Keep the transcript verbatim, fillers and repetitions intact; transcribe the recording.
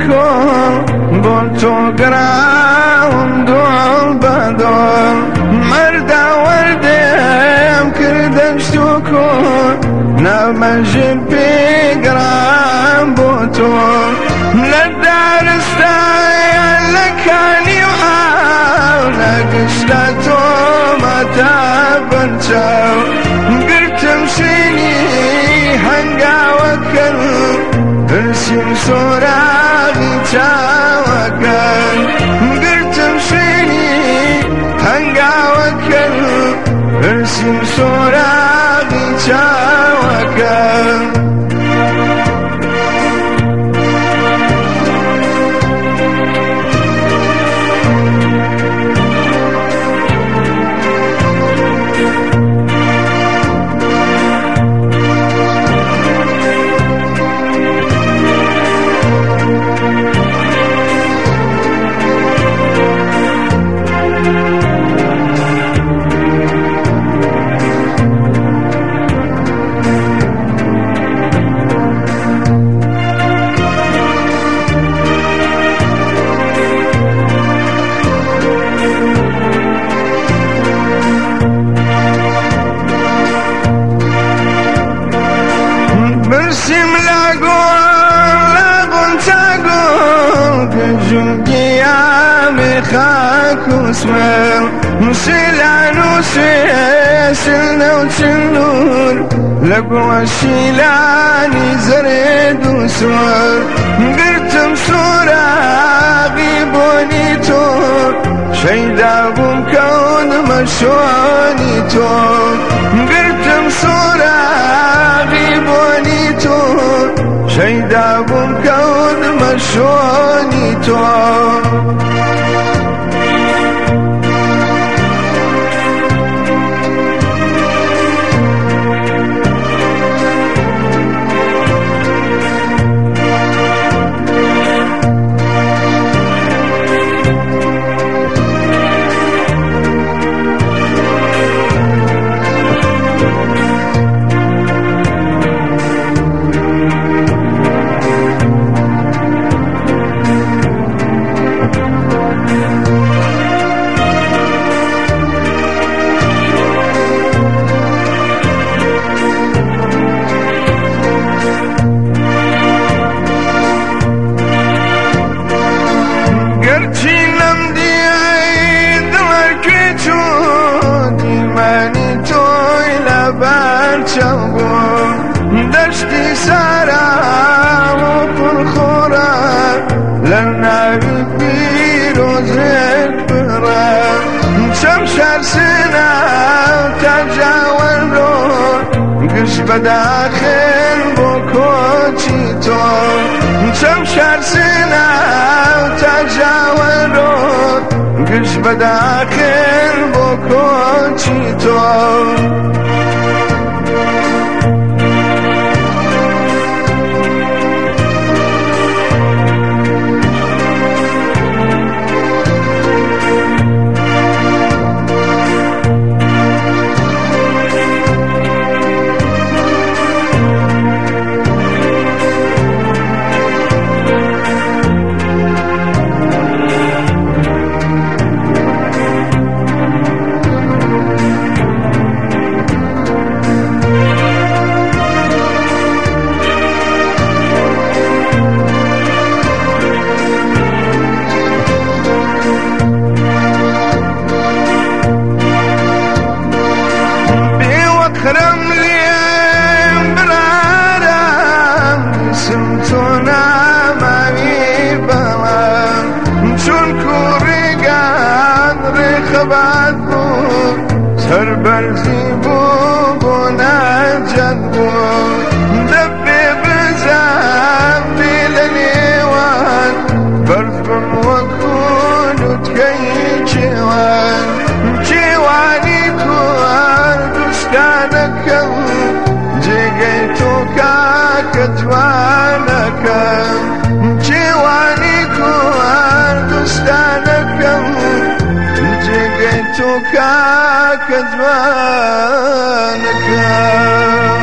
کن با تو گراوم دۆڵ بە دۆڵ مەردا وەردەم کردەشت و کۆن نامەژن پێگرام بۆ تۆ لە دارستایان لە کانی و ئاو نەگەشتە تۆمەتە بەرچاو گرتم شوێنی هەنگاوەکەن هرسیم سۆراغی چاوەکەن گرتم شوێنی هەنگاوەکەن هرسیم سۆراغی چاوەکەن برسیم لگل لگل تگل که جنگیام خاک و سمر نسیلان و سیسل و چلور لگو شیلانی زرد و سور گرتم سوراغی بونی تو شیدا بوم کون مشونی تو گرتم سوراغی بونی تو شیدا بوم کون مشونی تو دشتی سارا و پرخورا لناوی پیروزت برا شمشار سنا تجاول رو گش بداخل بو کوچی تو شمشار سنا تجاول رو گش بداخل بو کوچی تو سر برزی بو بو نجد بو دبی بزم بیل لیوان برفم وکونو تکی چیوان چیوانی کوار دوستانکم جگی تو کاکتوانکم چیوانی کوار دوستانکم تو كاك زمانك